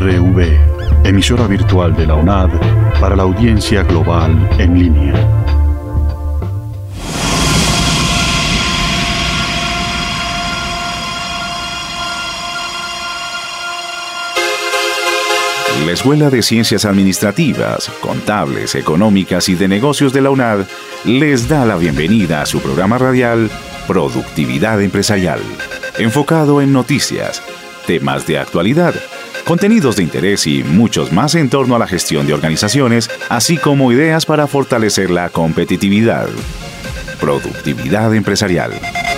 RTV, emisora virtual de la UNAD para la audiencia global en línea. La Escuela de Ciencias Administrativas, Contables, Económicas y de Negocios de la UNAD les da la bienvenida a su programa radial Productividad Empresarial, enfocado en noticias, temas de actualidad, contenidos de interés y muchos más en torno a la gestión de organizaciones, así como ideas para fortalecer la competitividad. Productividad Empresarial.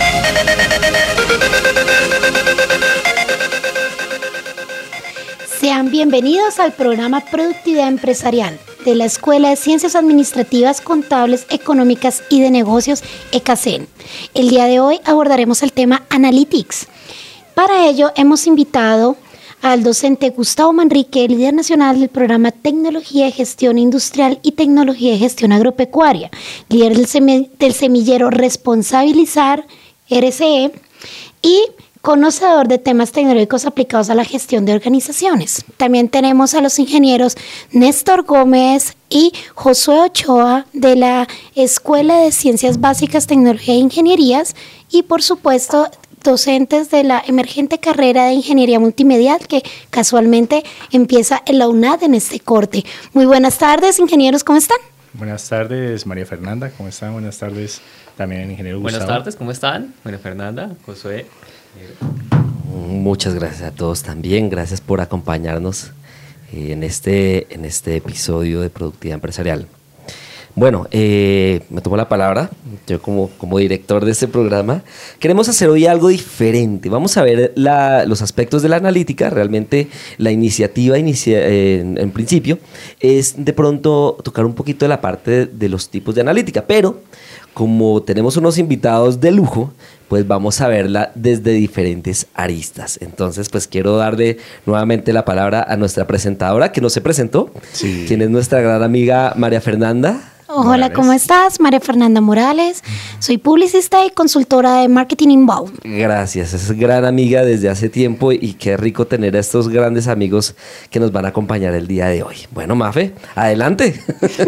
Sean bienvenidos al programa Productividad Empresarial de la Escuela de Ciencias Administrativas, Contables, Económicas y de Negocios, ECACEN. El día de hoy abordaremos el tema Analytics. Para ello hemos invitado al docente Gustavo Manrique, líder nacional del programa Tecnología de Gestión Industrial y Tecnología de Gestión Agropecuaria, líder del semillero Responsabilizar, RCE, y conocedor de temas tecnológicos aplicados a la gestión de organizaciones. También tenemos a los ingenieros Néstor Gómez y Josué Ochoa de la Escuela de Ciencias Básicas, Tecnología e Ingenierías y, por supuesto, docentes de la emergente carrera de Ingeniería Multimedial que casualmente empieza en la UNAD en este corte. Muy buenas tardes, ingenieros, ¿cómo están? Buenas tardes, María Fernanda, ¿cómo están? Buenas tardes también, ingeniero Gustavo. Buenas tardes, ¿cómo están? María Fernanda, Josué. Muchas gracias a todos también, gracias por acompañarnos en este episodio de Productividad Empresarial. Bueno, me tomo la palabra, yo como director de este programa. Queremos hacer hoy algo diferente, vamos a ver los aspectos de la analítica. Realmente la iniciativa en principio es de pronto tocar un poquito de la parte de los tipos de analítica, pero como tenemos unos invitados de lujo, pues vamos a verla desde diferentes aristas. Entonces, pues quiero darle nuevamente la palabra a nuestra presentadora, que no se presentó, sí, quien es nuestra gran amiga María Fernanda. Hola, Morales. ¿Cómo estás? María Fernanda Morales. Soy publicista y consultora de Marketing Inbound. Gracias, es gran amiga desde hace tiempo y qué rico tener a estos grandes amigos que nos van a acompañar el día de hoy. Bueno, Mafe, adelante.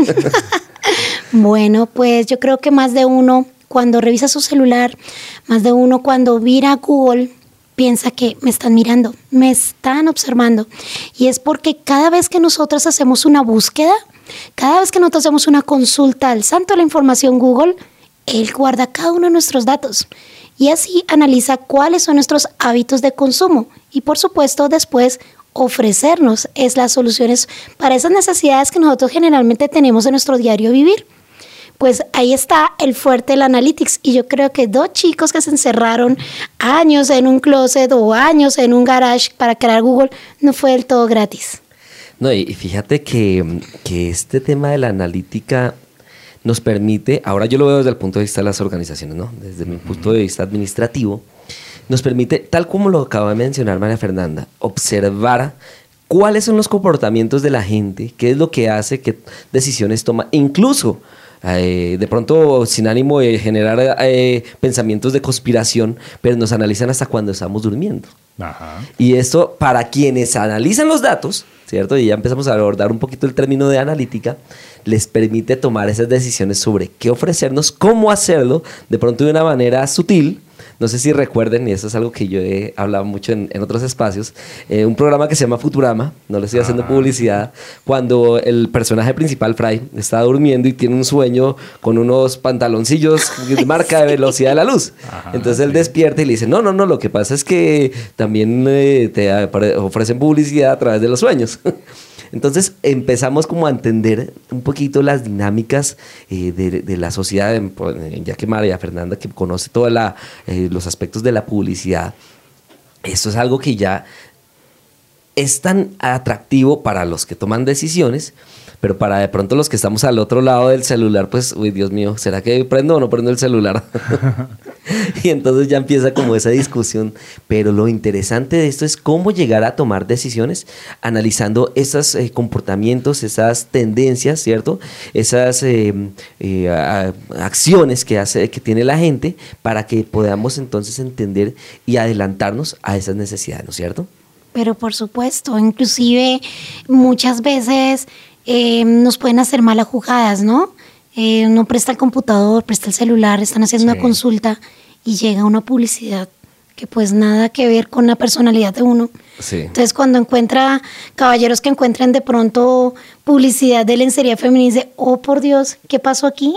Bueno, pues yo creo que más de uno cuando revisa su celular, más de uno cuando mira Google, piensa que me están mirando, me están observando. Y es porque cada vez que nosotros hacemos una búsqueda, cada vez que nosotros hacemos una consulta al santo de la información Google, él guarda cada uno de nuestros datos y así analiza cuáles son nuestros hábitos de consumo y por supuesto después ofrecernos las soluciones para esas necesidades que nosotros generalmente tenemos en nuestro diario vivir. Pues ahí está el fuerte del Analytics y yo creo que dos chicos que se encerraron años en un closet o años en un garage para crear Google no fue del todo gratis. No, y fíjate que este tema de la analítica nos permite, ahora yo lo veo desde el punto de vista de las organizaciones, ¿no? Desde mi punto de vista administrativo, nos permite, tal como lo acaba de mencionar María Fernanda, observar cuáles son los comportamientos de la gente, qué es lo que hace, qué decisiones toma, incluso de pronto sin ánimo de generar pensamientos de conspiración, pero nos analizan hasta cuando estamos durmiendo. Ajá. Y esto, para quienes analizan los datos, ¿cierto? Y ya empezamos a abordar un poquito el término de analítica, les permite tomar esas decisiones sobre qué ofrecernos, cómo hacerlo, de pronto de una manera sutil. No sé si recuerden, y eso es algo que yo he hablado mucho en otros espacios, un programa que se llama Futurama, no le estoy haciendo publicidad, cuando el personaje principal, Fry, está durmiendo y tiene un sueño con unos pantaloncillos de marca de velocidad de la luz. Ajá, entonces él despierta y le dice, no, lo que pasa es que también te ofrecen publicidad a través de los sueños. Entonces empezamos como a entender un poquito las dinámicas de la sociedad, ya que María Fernanda, que conoce todos los aspectos de la publicidad, esto es algo que ya es tan atractivo para los que toman decisiones, pero para de pronto los que estamos al otro lado del celular, pues, uy, Dios mío, ¿será que prendo o no prendo el celular? Y entonces ya empieza como esa discusión. Pero lo interesante de esto es cómo llegar a tomar decisiones analizando esos comportamientos, esas tendencias, ¿cierto? Esas acciones que tiene la gente para que podamos entonces entender y adelantarnos a esas necesidades, ¿no es cierto? Pero por supuesto, inclusive muchas veces nos pueden hacer malas jugadas, ¿no? Uno presta el computador, presta el celular, están haciendo una consulta y llega una publicidad que pues nada que ver con la personalidad de uno. Sí. Entonces cuando encuentra, caballeros que encuentren de pronto publicidad de lencería femenina, dice, oh por Dios, ¿qué pasó aquí?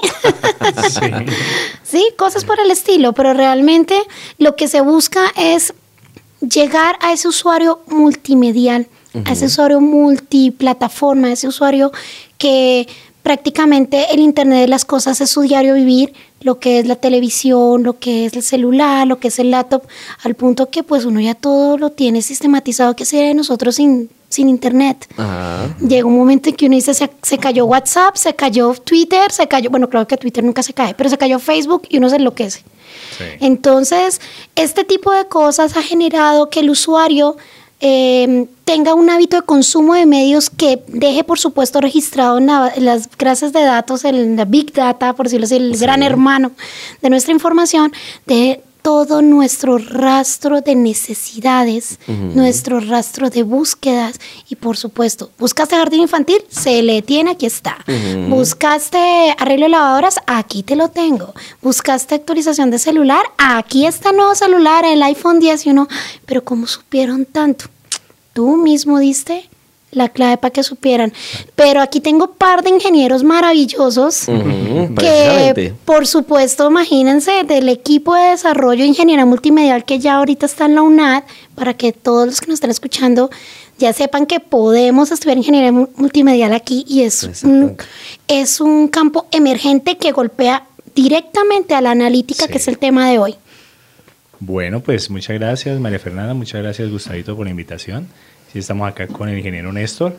Sí, cosas por el estilo, pero realmente lo que se busca es llegar a ese usuario multimedial, a ese usuario multiplataforma, a ese usuario que prácticamente el Internet de las cosas es su diario vivir, lo que es la televisión, lo que es el celular, lo que es el laptop, al punto que pues uno ya todo lo tiene sistematizado, que sería de nosotros sin Internet. Ajá. Llega un momento en que uno dice, se cayó WhatsApp, se cayó Twitter, se cayó, bueno, claro que Twitter nunca se cae, pero se cayó Facebook y uno se enloquece. Sí. Entonces, este tipo de cosas ha generado que el usuario tenga un hábito de consumo de medios que deje, por supuesto, registrado en las bases de datos, en la Big Data, por decirlo así, el gran hermano de nuestra información, de todo nuestro rastro de necesidades, nuestro rastro de búsquedas y, por supuesto, buscaste jardín infantil, se le tiene, aquí está. Buscaste arreglo de lavadoras, aquí te lo tengo. Buscaste actualización de celular, aquí está el nuevo celular, el iPhone 10 y uno, pero ¿cómo supieron tanto? Tú mismo diste la clave para que supieran. Pero aquí tengo un par de ingenieros maravillosos que, por supuesto, imagínense, del equipo de desarrollo de ingeniería multimedial que ya ahorita está en la UNAD, para que todos los que nos están escuchando ya sepan que podemos estudiar ingeniería multimedial aquí y es un campo emergente que golpea directamente a la analítica, que es el tema de hoy. Bueno, pues muchas gracias María Fernanda, muchas gracias Gustavito por la invitación. Sí, estamos acá con el ingeniero Néstor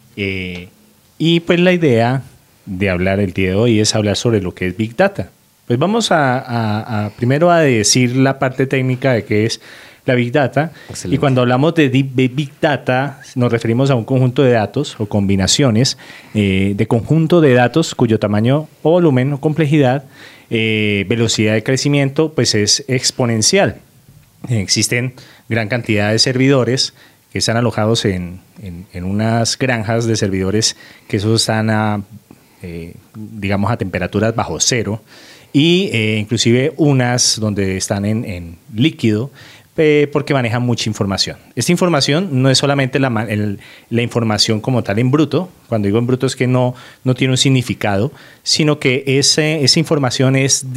y pues la idea de hablar el día de hoy es hablar sobre lo que es Big Data. Pues vamos primero a decir la parte técnica de qué es la Big Data. Excelente. Y cuando hablamos de Big Data nos referimos a un conjunto de datos o combinaciones de conjunto de datos cuyo tamaño o volumen o complejidad, velocidad de crecimiento pues es exponencial. Existen gran cantidad de servidores que están alojados en unas granjas de servidores que esos están digamos a temperaturas bajo cero y inclusive unas donde están en líquido porque manejan mucha información. Esta información no es solamente la información como tal en bruto. Cuando digo en bruto es que no tiene un significado, sino que esa información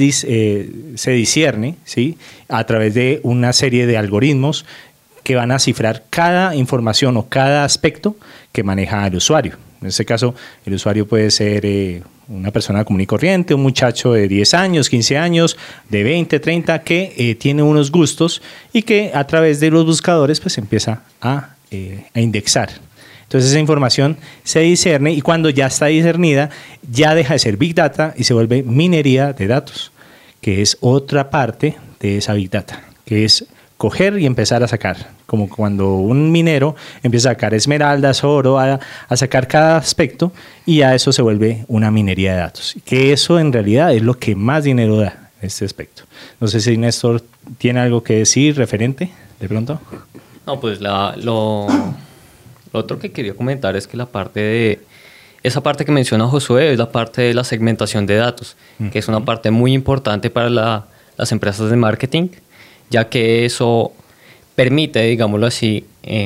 se discierne, ¿sí?, a través de una serie de algoritmos que van a cifrar cada información o cada aspecto que maneja el usuario. En este caso, el usuario puede ser una persona común y corriente, un muchacho de 10 años, 15 años, de 20, 30, que tiene unos gustos y que a través de los buscadores pues empieza a indexar. Entonces esa información se discierne y cuando ya está discernida ya deja de ser Big Data y se vuelve minería de datos, que es otra parte de esa Big Data, que es coger y empezar a sacar, como cuando un minero empieza a sacar esmeraldas, oro, a sacar cada aspecto y a eso se vuelve una minería de datos, que eso en realidad es lo que más dinero da en este aspecto. No sé si Néstor tiene algo que decir referente de pronto. No, pues lo otro que quería comentar es que esa parte que menciona Josué es la parte de la segmentación de datos, que es una parte muy importante para las empresas de marketing, ya que eso permite, digámoslo así,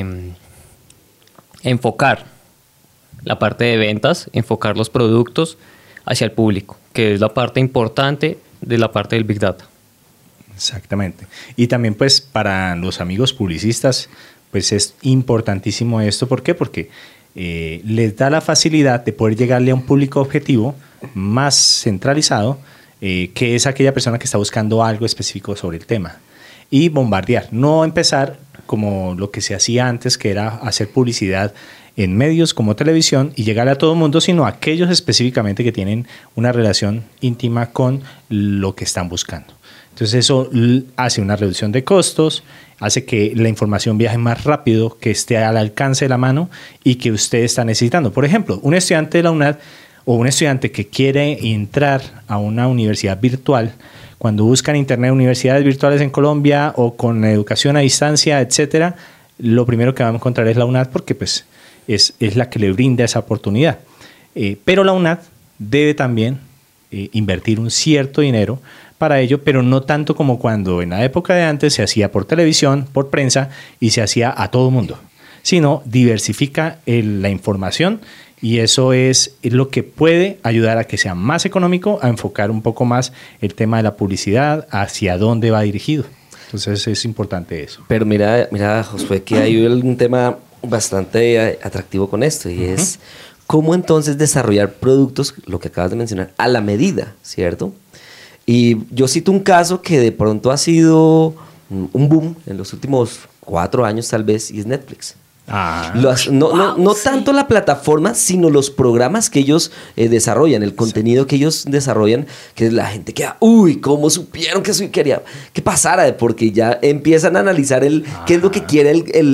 enfocar la parte de ventas, enfocar los productos hacia el público, que es la parte importante de la parte del Big Data. Exactamente. Y también pues para los amigos publicistas pues es importantísimo esto. ¿Por qué? Porque les da la facilidad de poder llegarle a un público objetivo más centralizado, que es aquella persona que está buscando algo específico sobre el tema. Y bombardear, no empezar como lo que se hacía antes, que era hacer publicidad en medios como televisión y llegar a todo el mundo, sino a aquellos específicamente que tienen una relación íntima con lo que están buscando. Entonces eso hace una reducción de costos, hace que la información viaje más rápido, que esté al alcance de la mano y que usted está necesitando. Por ejemplo, un estudiante de la UNAD o un estudiante que quiere entrar a una universidad virtual, cuando buscan internet, universidades virtuales en Colombia o con educación a distancia, etcétera, lo primero que va a encontrar es la UNAD porque pues, es la que le brinda esa oportunidad. Pero la UNAD debe también invertir un cierto dinero para ello, pero no tanto como cuando en la época de antes se hacía por televisión, por prensa y se hacía a todo mundo, sino diversifica la información y eso es lo que puede ayudar a que sea más económico, a enfocar un poco más el tema de la publicidad, hacia dónde va dirigido. Entonces es importante eso. Pero mira, Josué, que hay un tema bastante atractivo con esto y es cómo entonces desarrollar productos, lo que acabas de mencionar, a la medida, ¿cierto? Y yo cito un caso que de pronto ha sido un boom en los últimos 4 años tal vez, y es Netflix. No tanto la plataforma, sino los programas que ellos desarrollan, el contenido que ellos desarrollan, que la gente queda, uy, ¿cómo supieron que eso quería que pasara? Porque ya empiezan a analizar qué es lo que quiere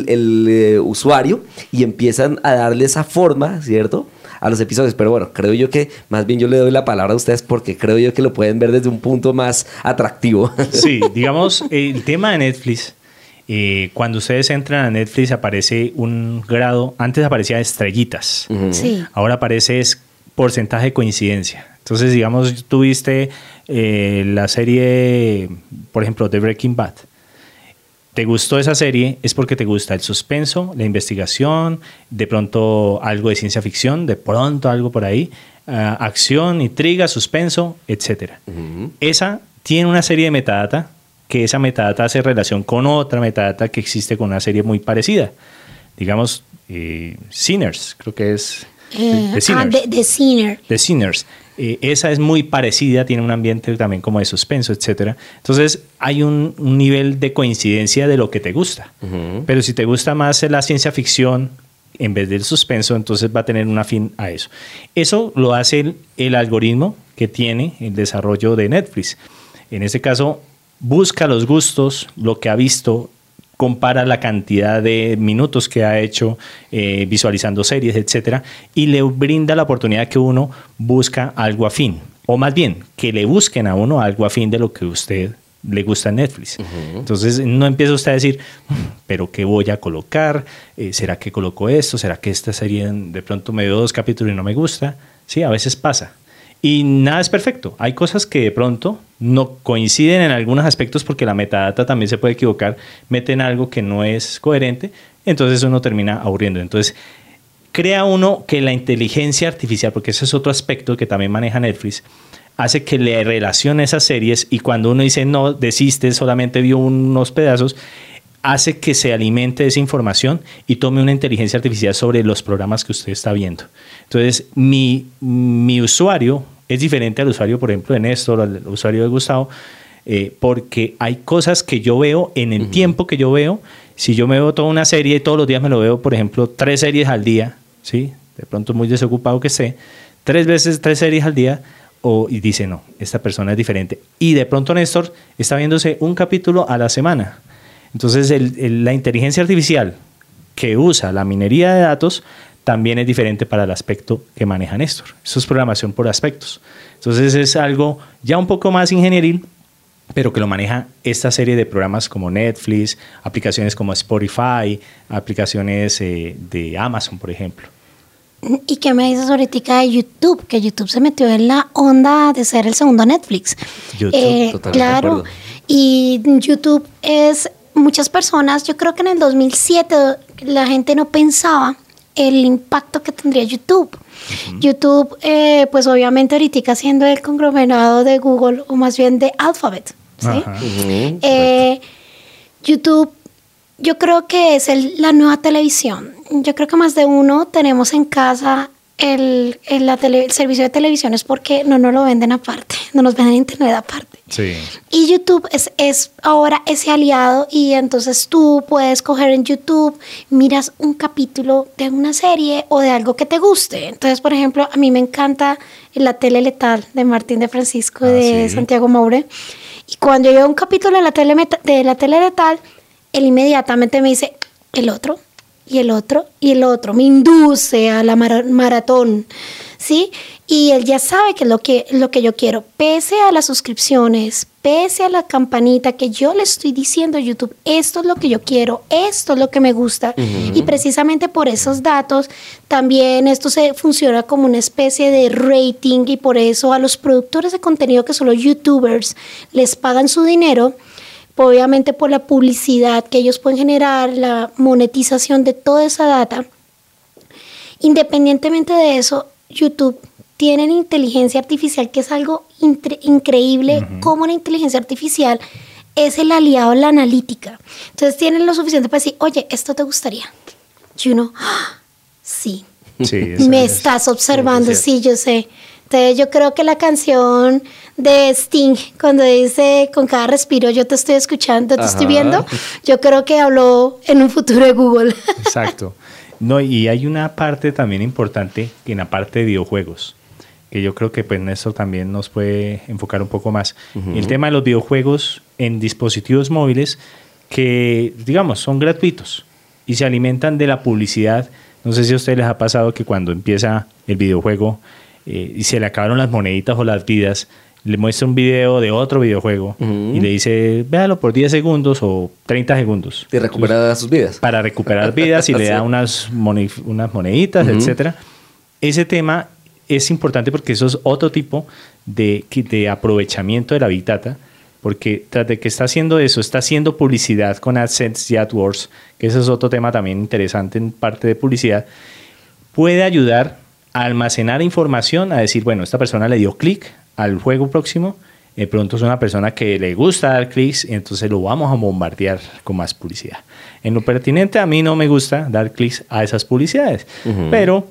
el usuario y empiezan a darle esa forma, ¿cierto?, a los episodios. Pero bueno, creo yo que más bien yo le doy la palabra a ustedes porque creo yo que lo pueden ver desde un punto más atractivo. Sí, digamos, el tema de Netflix, cuando ustedes entran a Netflix aparece un grado, antes aparecía estrellitas, Sí. ahora aparece porcentaje de coincidencia. Entonces, digamos, tuviste la serie, por ejemplo, de Breaking Bad. ¿Te gustó esa serie? Es porque te gusta el suspenso, la investigación, de pronto algo de ciencia ficción, de pronto algo por ahí, acción, intriga, suspenso, etc. Esa tiene una serie de metadata, que esa metadata hace relación con otra metadata que existe con una serie muy parecida. Digamos, Sinners, creo que es... The Sinners. The Sinners. Esa es muy parecida, tiene un ambiente también como de suspenso, etc. Entonces hay un nivel de coincidencia de lo que te gusta. Pero si te gusta más la ciencia ficción en vez del suspenso, entonces va a tener un afín a eso. Eso lo hace el algoritmo que tiene el desarrollo de Netflix. En este caso, busca los gustos, lo que ha visto, compara la cantidad de minutos que ha hecho visualizando series, etcétera, y le brinda la oportunidad que uno busca algo afín, o más bien, que le busquen a uno algo afín de lo que a usted le gusta en Netflix. Entonces, no empieza usted a decir, ¿pero qué voy a colocar? ¿Será que coloco esto? ¿Será que esta serie de pronto me dio 2 capítulos y no me gusta? Sí, a veces pasa. Y nada es perfecto. Hay cosas que de pronto no coinciden en algunos aspectos porque la metadata también se puede equivocar. Meten algo que no es coherente, entonces uno termina aburriendo. Entonces, crea uno que la inteligencia artificial, porque ese es otro aspecto que también maneja Netflix, hace que le relacione esas series y cuando uno dice no, desiste, solamente vio unos pedazos, hace que se alimente de esa información y tome una inteligencia artificial sobre los programas que usted está viendo. Entonces, mi usuario es diferente al usuario, por ejemplo, de Néstor, al usuario de Gustavo, porque hay cosas que yo veo en el tiempo que yo veo. Si yo me veo toda una serie y todos los días me lo veo, por ejemplo, 3 series al día, ¿sí? De pronto muy desocupado que esté, 3 series al día, y dice, no, esta persona es diferente. Y de pronto Néstor está viéndose un capítulo a la semana. Entonces, la inteligencia artificial que usa la minería de datos también es diferente para el aspecto que maneja Néstor. Eso es programación por aspectos. Entonces, es algo ya un poco más ingenieril, pero que lo maneja esta serie de programas como Netflix, aplicaciones como Spotify, aplicaciones de Amazon, por ejemplo. ¿Y qué me dices ahorita de YouTube? Que YouTube se metió en la onda de ser el segundo Netflix. YouTube, claro. Y YouTube es... Muchas personas, yo creo que en el 2007 la gente no pensaba el impacto que tendría YouTube. YouTube, pues obviamente ahorita siendo el conglomerado de Google, o más bien de Alphabet, ¿sí? YouTube, yo creo que es la nueva televisión. Yo creo que más de uno tenemos en casa el servicio de televisión es porque no nos lo venden aparte, no nos venden internet aparte. Sí. Y YouTube es ahora ese aliado y entonces tú puedes coger en YouTube, miras un capítulo de una serie o de algo que te guste. Entonces, por ejemplo, a mí me encanta La Tele Letal de Martín de Francisco de Santiago Moure. Y cuando yo veo un capítulo de La Tele Letal, él inmediatamente me dice, el otro. y el otro, y el otro. Me induce a la maratón, ¿sí? Y él ya sabe que es lo que yo quiero. Pese a las suscripciones, pese a la campanita que yo le estoy diciendo a YouTube, esto es lo que yo quiero, esto es lo que me gusta. Y precisamente por esos datos, también esto funciona como una especie de rating, y por eso a los productores de contenido, que son los YouTubers, les pagan su dinero, obviamente por la publicidad que ellos pueden generar, la monetización de toda esa data. Independientemente de eso, YouTube tiene inteligencia artificial, que es algo increíble, como la inteligencia artificial es el aliado de la analítica. Entonces tienen lo suficiente para decir, oye, ¿esto te gustaría? Y uno, sí, me estás observando, sí, yo sé. Entonces yo creo que la canción de Sting, cuando dice con cada respiro yo te estoy escuchando, te estoy viendo, yo creo que habló en un futuro de Google. Exacto. No, y hay una parte también importante en la parte de videojuegos, que yo creo que pues Néstor también nos puede enfocar un poco más. El tema de los videojuegos en dispositivos móviles que, digamos, son gratuitos y se alimentan de la publicidad. No sé si a ustedes les ha pasado que cuando empieza el videojuego y se le acabaron las moneditas o las vidas, le muestra un video de otro videojuego y le dice, véalo por 10 segundos o 30 segundos. Y recupera sus vidas. Para recuperar vidas y le da unas moneditas, etcétera. Ese tema es importante porque eso es otro tipo de aprovechamiento de la Big Data, porque tras de que está haciendo eso, está haciendo publicidad con AdSense y AdWords, que ese es otro tema también interesante en parte de publicidad, puede ayudar a almacenar información, a decir, bueno, esta persona le dio clic al juego próximo, de pronto es una persona que le gusta dar clics, y entonces lo vamos a bombardear con más publicidad. En lo pertinente, a mí no me gusta dar clics a esas publicidades, pero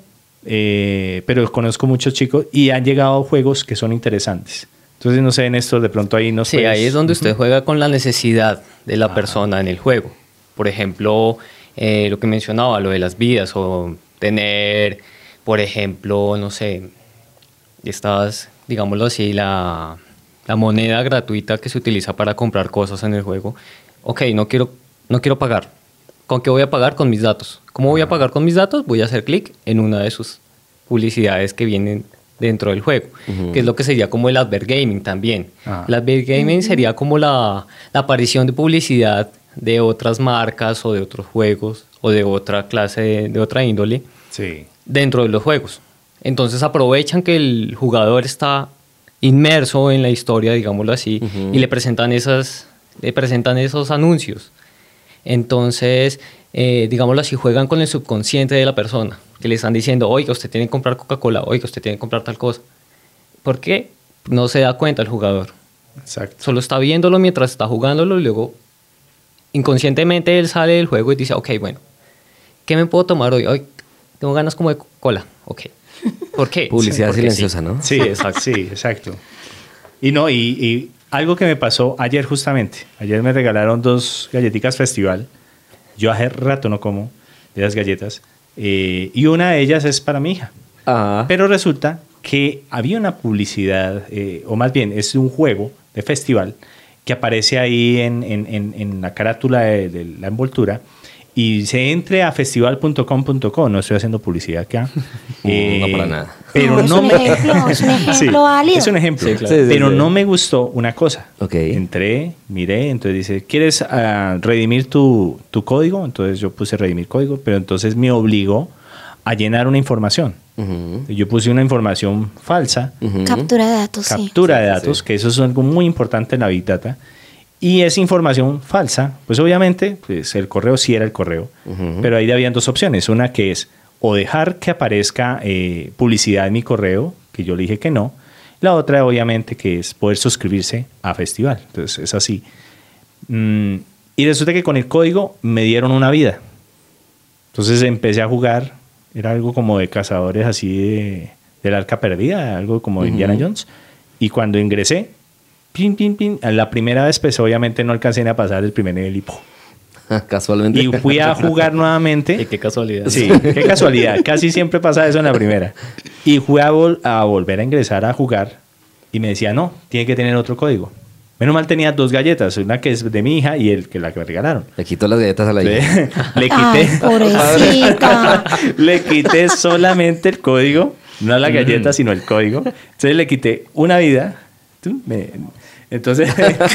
conozco muchos chicos y han llegado juegos que son interesantes. Entonces, no sé, Néstor, de pronto ahí no sé. Sí, ahí es donde usted juega con la necesidad de la persona en el juego. Por ejemplo, lo que mencionaba, lo de las vidas, o tener, por ejemplo, no sé, estas, digámoslo así, la moneda gratuita que se utiliza para comprar cosas en el juego. Ok, no quiero pagar. ¿Con qué voy a pagar? Con mis datos. ¿Cómo voy a pagar con mis datos? Voy a hacer clic en una de sus publicidades que vienen dentro del juego, que es lo que sería como el advert gaming también. El advert gaming sería como la aparición de publicidad de otras marcas o de otros juegos o de otra clase, de otra índole dentro de los juegos. Entonces aprovechan que el jugador está inmerso en la historia, digámoslo así, y le presentan esos anuncios. Entonces, digámoslo así, juegan con el subconsciente de la persona, que le están diciendo, oiga, usted tiene que comprar Coca-Cola, oiga, usted tiene que comprar tal cosa. ¿Por qué? No se da cuenta el jugador. Exacto. Solo está viéndolo mientras está jugándolo y luego inconscientemente él sale del juego y dice, ok, bueno, ¿qué me puedo tomar hoy? Hoy tengo ganas como de Coca-Cola. Ok. ¿Por qué? Publicidad silenciosa, ¿no? Sí, exacto. Sí, exacto. Y algo que me pasó ayer justamente. Ayer me regalaron 2 galletitas Festival. Yo hace rato no como de las galletas. Y una de ellas es para mi hija. Pero resulta que había una publicidad, o más bien es un juego de festival que aparece ahí en la carátula de la envoltura. Y se entre a festival.com.co. No estoy haciendo publicidad acá. No para nada. Pero es un ejemplo válido. Es un ejemplo. Sí, claro. Pero no me gustó una cosa. Okay. Entré, miré, entonces dice, ¿quieres redimir tu código? Entonces yo puse redimir código, pero entonces me obligó a llenar una información. Yo puse una información falsa. Captura de datos, Captura de datos, que eso es algo muy importante en la Big Data. Y esa información falsa, pues obviamente, pues el correo sí era el correo, pero ahí habían 2 opciones. Una que es o dejar que aparezca publicidad en mi correo, que yo le dije que no. La otra, obviamente, que es poder suscribirse a Festival. Entonces, es así. Y resulta que con el código me dieron una vida. Entonces empecé a jugar. Era algo como de cazadores así del arca perdida, algo como de Indiana Jones. Y cuando ingresé, pin. La primera vez, pues obviamente no alcancé ni a pasar el primer nivel y ¡pum! Casualmente. Y fui a jugar nuevamente. Y qué casualidad. Sí, qué casualidad. Casi siempre pasa eso en la primera. Y fui a volver a ingresar a jugar y me decía, no, tiene que tener otro código. Menos mal tenía 2 galletas, una que es de mi hija y la que me regalaron. Le quitó las galletas a la hija. Le quité, Ay, pobrecita. le quité solamente el código, no la galleta, sino el código. Entonces le quité una vida. Entonces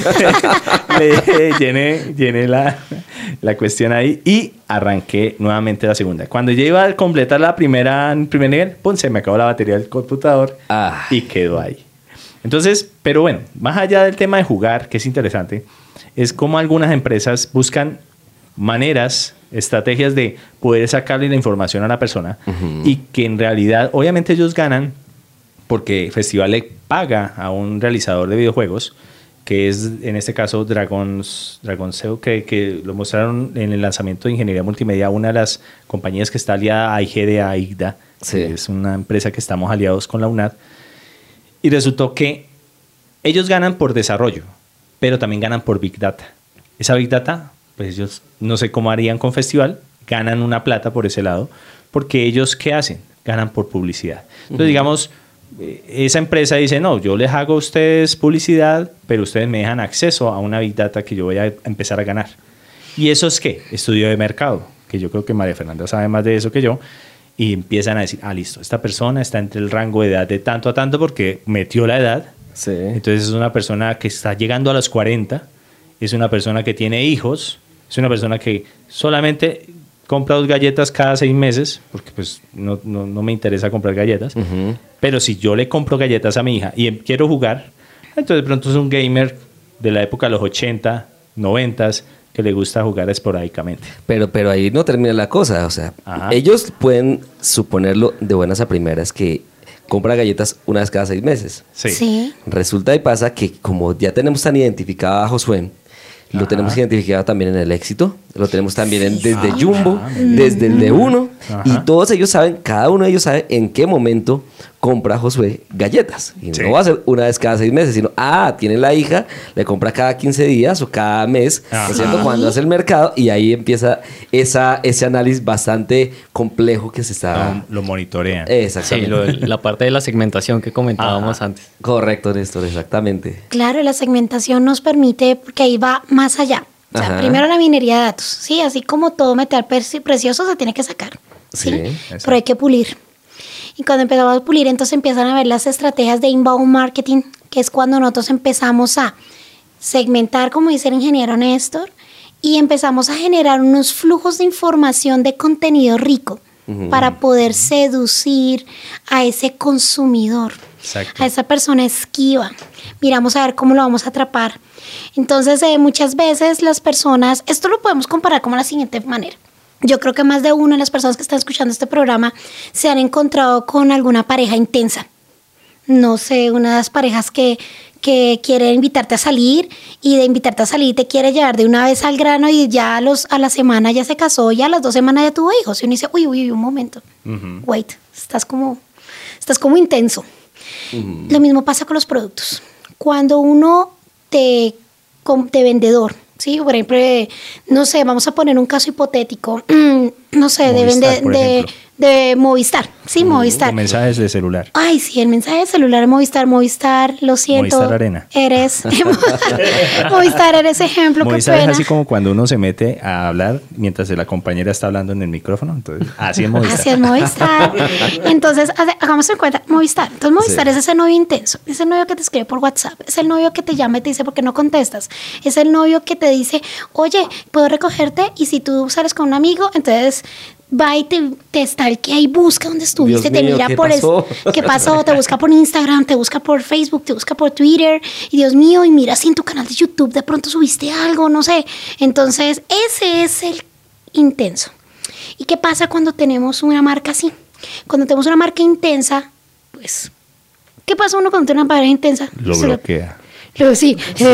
le llené la cuestión ahí y arranqué nuevamente la segunda. Cuando ya iba a completar el primer nivel, ¡pum!, se me acabó la batería del computador y quedó ahí. Entonces, pero bueno, más allá del tema de jugar, que es interesante, es como algunas empresas buscan maneras, estrategias de poder sacarle la información a la persona y que en realidad, obviamente ellos ganan porque Festival le paga a un realizador de videojuegos, que es en este caso Dragon SEO, que lo mostraron en el lanzamiento de Ingeniería Multimedia, una de las compañías que está aliada a IGDA, IGDA, que es una empresa que estamos aliados con la UNAD. Y resultó que ellos ganan por desarrollo, pero también ganan por Big Data. Esa Big Data, pues ellos no sé cómo harían con Festival, ganan una plata por ese lado, porque ellos, ¿qué hacen? Ganan por publicidad. Entonces, digamos, esa empresa dice, no, yo les hago a ustedes publicidad, pero ustedes me dejan acceso a una Big Data que yo voy a empezar a ganar. ¿Y eso es qué? Estudio de mercado, que yo creo que María Fernanda sabe más de eso que yo. Y empiezan a decir, listo, esta persona está entre el rango de edad de tanto a tanto porque metió la edad. Sí. Entonces es una persona que está llegando a los 40, es una persona que tiene hijos, es una persona que solamente compra 2 galletas cada 6 meses, porque pues no me interesa comprar galletas. Pero si yo le compro galletas a mi hija y quiero jugar, entonces de pronto es un gamer de la época de los 80, 90, que le gusta jugar esporádicamente. Pero ahí no termina la cosa, o sea, ellos pueden suponerlo de buenas a primeras que compra galletas una vez cada 6 meses. Sí. Resulta y pasa que como ya tenemos tan identificado a Josué, lo tenemos identificado también en el éxito, lo tenemos también desde Jumbo, desde el de uno, y todos ellos saben, cada uno de ellos sabe en qué momento compra Josué galletas. Y no va a ser una vez cada 6 meses, sino, tiene la hija, le compra cada 15 días o cada mes, ¿no es cierto? Cuando hace el mercado, y ahí empieza ese análisis bastante complejo que se está... Lo monitorean. Exactamente. Sí, la parte de la segmentación que comentábamos antes. Correcto, Néstor, exactamente. Claro, la segmentación nos permite, porque ahí va más allá. O sea, primero la minería de datos, ¿sí? Así como todo metal precioso se tiene que sacar, ¿sí? Pero hay que pulir. Y cuando empezamos a pulir, entonces empiezan a ver las estrategias de inbound marketing, que es cuando nosotros empezamos a segmentar, como dice el ingeniero Néstor, y empezamos a generar unos flujos de información de contenido rico para poder seducir a ese consumidor, a esa persona esquiva. Miramos a ver cómo lo vamos a atrapar. Entonces, muchas veces las personas, esto lo podemos comparar como la siguiente manera. Yo creo que más de una de las personas que están escuchando este programa se han encontrado con alguna pareja intensa. No sé, una de las parejas que quiere invitarte a salir y de invitarte a salir te quiere llevar de una vez al grano y ya a la semana ya se casó, ya a las 2 semanas ya tuvo hijos. Y uno dice, uy, un momento. Wait, estás como intenso. Lo mismo pasa con los productos. Cuando uno de vendedor, ¿sí? Por ejemplo, no sé, vamos a poner un caso hipotético, no sé, de Movistar, ¿sí? Movistar. O mensajes de celular. Ay, sí, el mensaje de celular de Movistar, lo siento. Movistar Arena. Movistar eres ejemplo, Movistar qué pena. es así como cuando uno se mete a hablar mientras la compañera está hablando en el micrófono. Entonces, así es Movistar. Así es Movistar. Entonces, hagamos en cuenta, Movistar. Entonces, Movistar es ese novio intenso, es el novio que te escribe por WhatsApp, es el novio que te llama y te dice por qué no contestas, es el novio que te dice, oye, ¿puedo recogerte? Y si tú sales con un amigo, entonces va y te stalkea y busca dónde estuviste, Dios mío, te mira ¿qué por pasó? qué pasó, te busca por Instagram, te busca por Facebook, te busca por Twitter, y Dios mío, y mira si en tu canal de YouTube de pronto subiste algo, no sé. Entonces, ese es el intenso. ¿Y qué pasa cuando tenemos una marca así? Cuando tenemos una marca intensa, pues, ¿qué pasa uno cuando tiene una pareja intensa? Lo bloquea. Sí,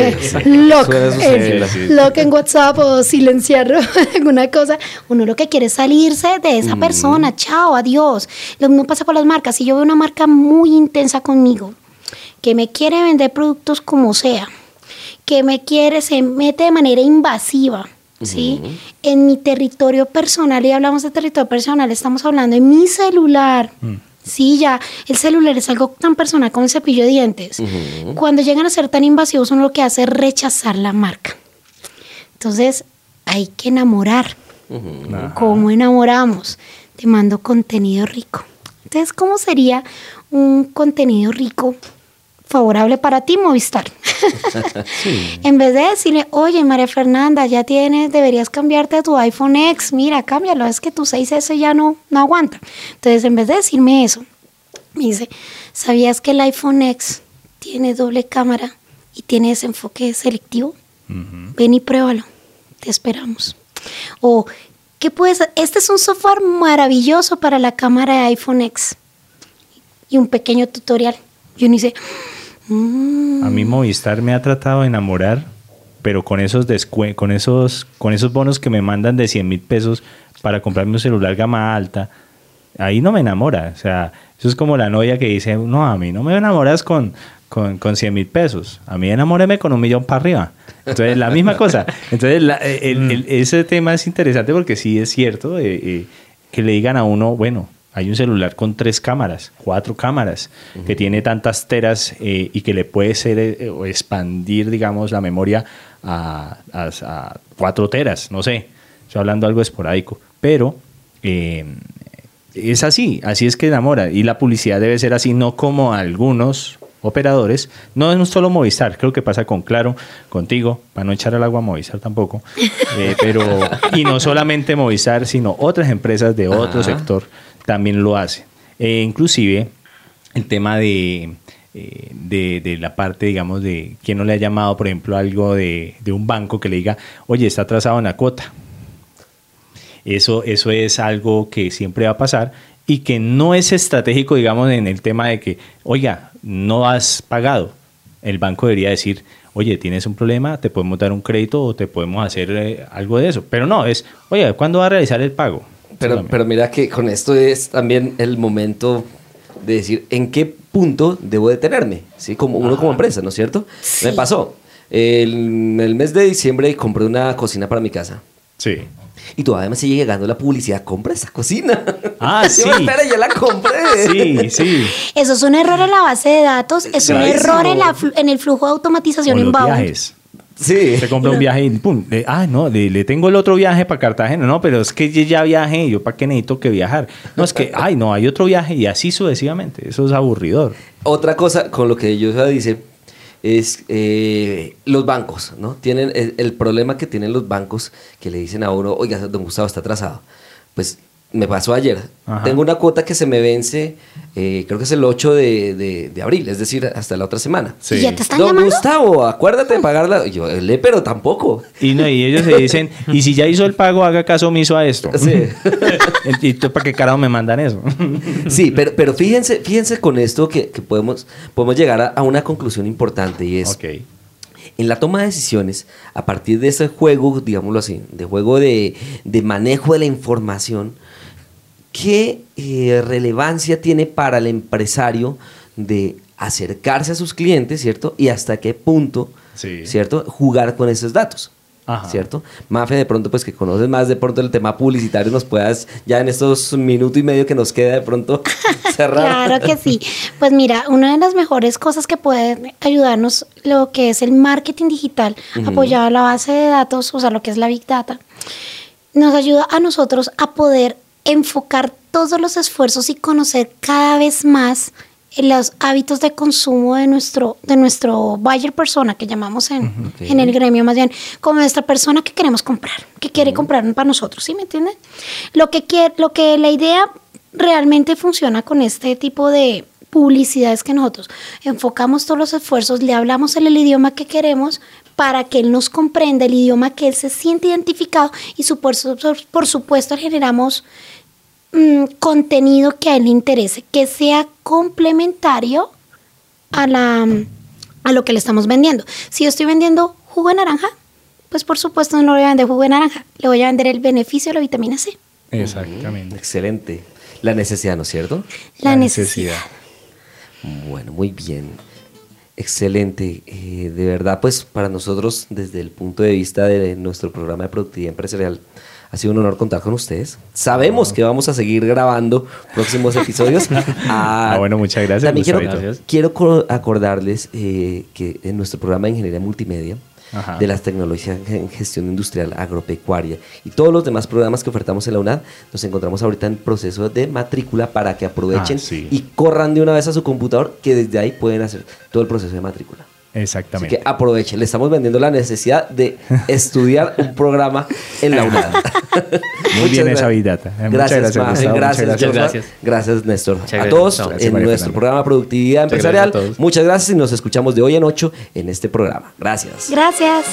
lock en WhatsApp o silenciar alguna cosa. Uno lo que quiere es salirse de esa persona. Chao, adiós. Lo mismo pasa con las marcas. Si yo veo una marca muy intensa conmigo, que me quiere vender productos como sea, que se mete de manera invasiva, ¿sí? En mi territorio personal, y hablamos de territorio personal, estamos hablando de mi celular, Sí, ya el celular es algo tan personal como el cepillo de dientes. Cuando llegan a ser tan invasivos, uno lo que hace es rechazar la marca. Entonces, hay que enamorar. ¿Cómo enamoramos? Te mando contenido rico. Entonces, ¿cómo sería un contenido rico favorable para ti, Movistar? Sí. En vez de decirle, oye, María Fernanda, ya deberías cambiarte a tu iPhone X, mira, cámbialo, es que tu 6S ya no aguanta. Entonces, en vez de decirme eso, me dice, ¿sabías que el iPhone X tiene doble cámara y tiene desenfoque selectivo? Ven y pruébalo, te esperamos. O, ¿qué puedes hacer? Este es un software maravilloso para la cámara de iPhone X. Y un pequeño tutorial. Y uno dice, A mí Movistar me ha tratado de enamorar, pero con esos bonos que me mandan de 100 mil pesos para comprarme un celular gama alta, ahí no me enamora. O sea, eso es como la novia que dice, no, a mí no me enamoras con 100 mil pesos. A mí enamóreme con 1 millón para arriba. Entonces, la misma cosa. Entonces, ese tema es interesante porque sí es cierto que le digan a uno, bueno, hay un celular con 3 cámaras, 4 cámaras, que tiene tantas teras y que le puede ser o expandir, digamos, la memoria a 4 teras, no sé. Estoy hablando algo esporádico. Pero es así es que enamora. Y la publicidad debe ser así, no como algunos operadores. No es solo Movistar, creo que pasa con Claro, contigo, para no echar al agua a Movistar tampoco. Y no solamente Movistar, sino otras empresas de otro sector también lo hacen. Inclusive el tema de la parte, digamos, de quién no le ha llamado, por ejemplo, algo de un banco que le diga, oye, está atrasado en la cuota. Eso es algo que siempre va a pasar y que no es estratégico, digamos, en el tema de que, oiga, no has pagado. El banco debería decir, oye, tienes un problema, te podemos dar un crédito o te podemos hacer algo de eso. Pero no, es, oye, ¿cuándo va a realizar el pago? Pero mira que con esto es también el momento de decir en qué punto debo detenerme, ¿sí? Como uno como empresa, ¿no es cierto? Sí. Me pasó. En el mes de diciembre compré una cocina para mi casa. Sí. Y todavía me sigue llegando la publicidad, compra esa cocina. Sí. Espera, ya la compré. Sí. Eso es un error en la base de datos, es un error en el flujo de automatización inbound. Viajes. Sí. Se compra un viaje y pum, no, le tengo el otro viaje para Cartagena. No, pero es que ya viajé, yo para qué necesito que viajar. No, es que, no, hay otro viaje y así sucesivamente. Eso es aburridor. Otra cosa con lo que ellos dicen es los bancos, ¿no? Tienen el problema que tienen los bancos que le dicen a uno, oiga, don Gustavo está atrasado. Pues me pasó ayer. Tengo una cuota que se me vence, creo que es el 8 de abril, es decir, hasta la otra semana. Sí. ¿Y ya te están don llamando? Gustavo, acuérdate de pagarla. Yo, pero tampoco. Y ellos se dicen, y si ya hizo el pago, haga caso omiso a esto. Sí. ¿Y para qué carajo me mandan eso? Sí, pero fíjense con esto que podemos llegar a una conclusión importante y es... Okay. En la toma de decisiones, a partir de ese juego, digámoslo así, de juego de manejo de la información, ¿qué relevancia tiene para el empresario de acercarse a sus clientes, ¿cierto? Y hasta qué punto, ¿cierto? Jugar con esos datos, ¿cierto? Mafe, de pronto, pues que conoces más de pronto el tema publicitario, nos puedas ya en estos minutos y medio que nos queda de pronto cerrar. Claro que sí. Pues mira, una de las mejores cosas que puede ayudarnos lo que es el marketing digital, apoyado a la base de datos, o sea, lo que es la Big Data, nos ayuda a nosotros a poder enfocar todos los esfuerzos y conocer cada vez más los hábitos de consumo de nuestro buyer persona, que llamamos en el gremio más bien, como nuestra persona que queremos comprar, que quiere comprar para nosotros, ¿sí me entienden? Lo que la idea realmente funciona con este tipo de publicidades que nosotros enfocamos todos los esfuerzos, le hablamos en el idioma que queremos para que él nos comprenda, el idioma que él se siente identificado y por supuesto generamos contenido que a él le interese, que sea complementario a lo que le estamos vendiendo. Si yo estoy vendiendo jugo de naranja, pues por supuesto no le voy a vender jugo de naranja, le voy a vender el beneficio de la vitamina C. Exactamente. Excelente. La necesidad, ¿no es cierto? La necesidad. Bueno, muy bien. Excelente. De verdad, pues para nosotros, desde el punto de vista de nuestro programa de productividad empresarial, Ha sido un honor contar con ustedes. Sabemos que vamos a seguir grabando próximos episodios. Bueno, muchas gracias. También quiero acordarles que en nuestro programa de Ingeniería Multimedia, de las tecnologías en gestión industrial agropecuaria y todos los demás programas que ofertamos en la UNAD, nos encontramos ahorita en proceso de matrícula para que aprovechen y corran de una vez a su computador, que desde ahí pueden hacer todo el proceso de matrícula. Exactamente. Así que aprovechen, le estamos vendiendo la necesidad de estudiar un programa en la UNAD. Muy bien esa vidata. Muchas gracias. Gracias, Néstor. A todos en nuestro programa Productividad Empresarial. Muchas gracias y nos escuchamos de hoy en 8 en este programa. Gracias. Gracias.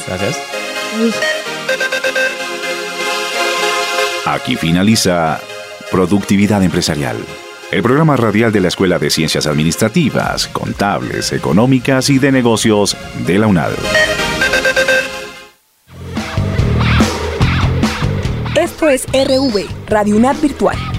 Aquí finaliza Productividad Empresarial, el programa radial de la Escuela de Ciencias Administrativas, Contables, Económicas y de Negocios de la UNAD. Esto es RV, Radio UNAD Virtual.